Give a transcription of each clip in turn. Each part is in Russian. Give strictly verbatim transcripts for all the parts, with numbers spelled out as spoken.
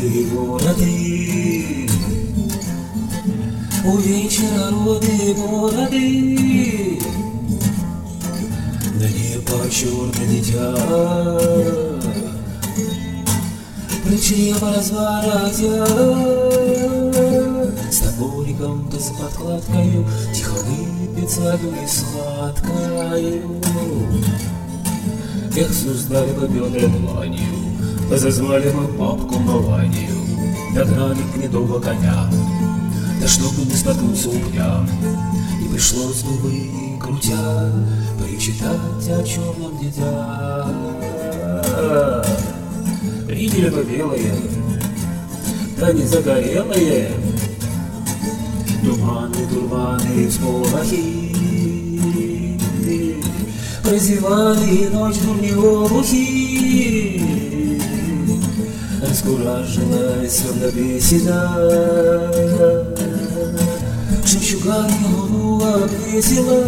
роды бороды, у вечера роды бороды, на небо черное дитя, причрево разворотя, с топориком да с подкладкою тихо выпиться дури сладкою. Эх, создали бы бедра дланью, позазвали бы папку маланью, догнали гнедого коня, да чтобы не споткнуться у пня, и пришлось бы вы, крутя, причитать о черном дитя. Видели бы белые, да не загорелые, туманы, дурманы, всполохи, прозевали ночь дурнеобухи, раскуражилась сердобесина, жемчугами луну обвесила,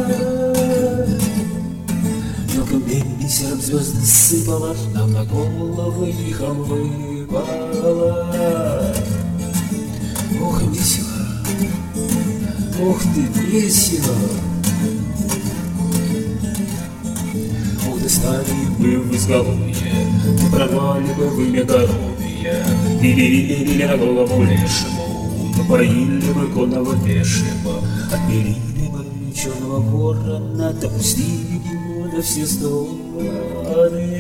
но камень бисером звезды сыпала, нам на головы вихром выпала. Ох, весело, ох ты, весело. Стали бы в изголовье, прорвали бы вы мегаровье, пилили на голову лешему, напоили бы конного пешего, отпилили бы черного ворона, допустили его на все стороны.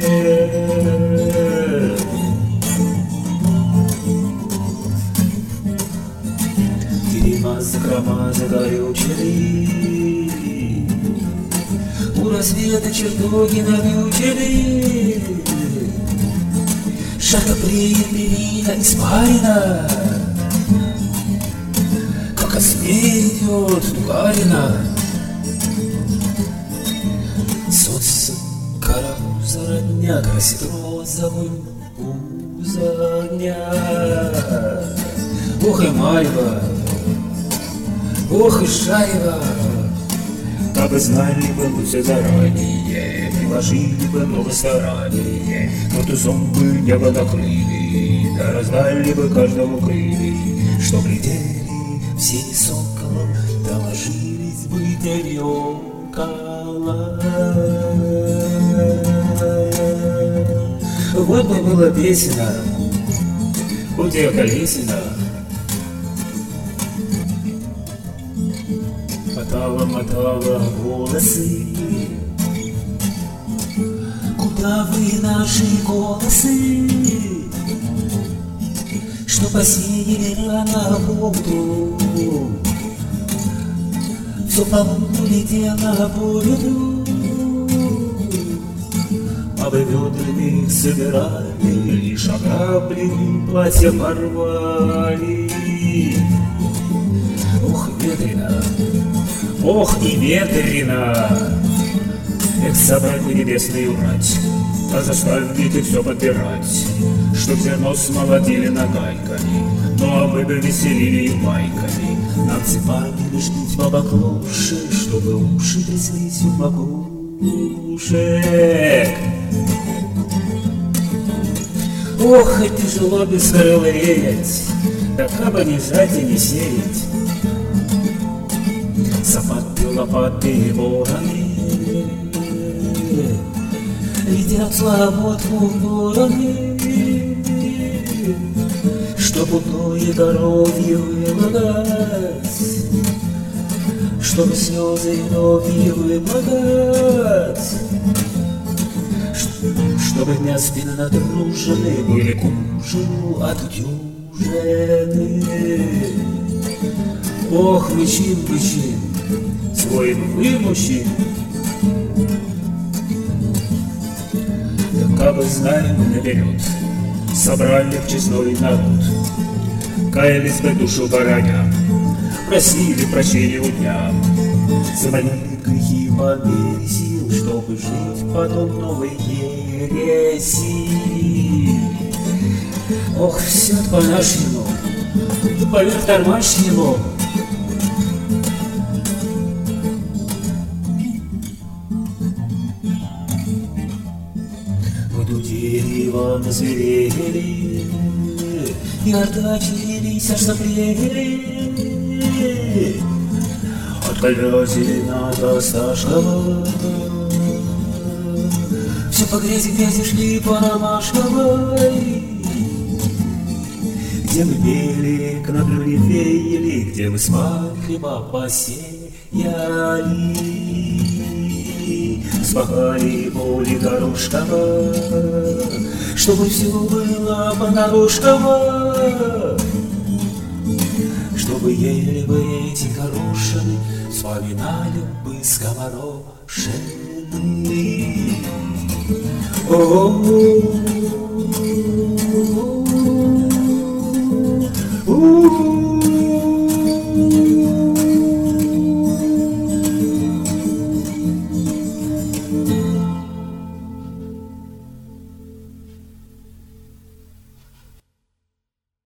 Терема, закрома, загорючили, у рассвета чертоги навьючили, шаркоприя, перина, испарина, как осмей идет Гарина. Солнце карапуза родня, красит розовым пузо дня. Ох и Мальва, ох и Шайва, кабы знали бы мы все заранее, приложили бы много старания, картузом бы небо накрыли, да раздали бы каждому крылья, чтоб летели все не соколом, да ложились бы терёколом. Вот бы была песня, у тебя колесина, мотала-мотала волосы. Куда вы, наши голосы, что посеяли рано поутру? Все по луну летело по ветру, а вы ведрами собирали, лишь ограбли, платья порвали. Ох, ветрено, ох и ветрено, эх, собрать бы небесную рать, а заставить их все подбирать, чтоб зерно смолотили нагайками, ну а мы бы веселили их байками. Нам цепами лишь бить по баклуши, чтобы уши тряслись у макушек. Ох, и тяжело без крыл реять, да кабы не жать и не сеять. Сапаты, лопаты, вороны летят слободку в вороны, чтоб удное здоровье вымогать, чтоб слезы кровью вымогать, чтобы дня спины надружены были к ужину отутюжены. Ох, мужчин, мужчин, свой вы мужчин, кабы знаем наперед, собрали в честной народ, каялись бы душу бороня, просили прощения у дня, замолили грехи по мере сил, чтобы жить потом новой ереси. Ох, все по-нашему, поверх тормашнему. Мы до дерева назверели, и артачились аж запрели. От Колёзина до Осташкова все по грязи, грязи шли по Ромашковой. Где мы пели, конопли веяли, где мы спали, хлеба посеяли, спахали поле дорожкова, чтобы все было по-нарушково, чтобы ели бы эти горошины, вспоминали бы скоморошины. О-о-о.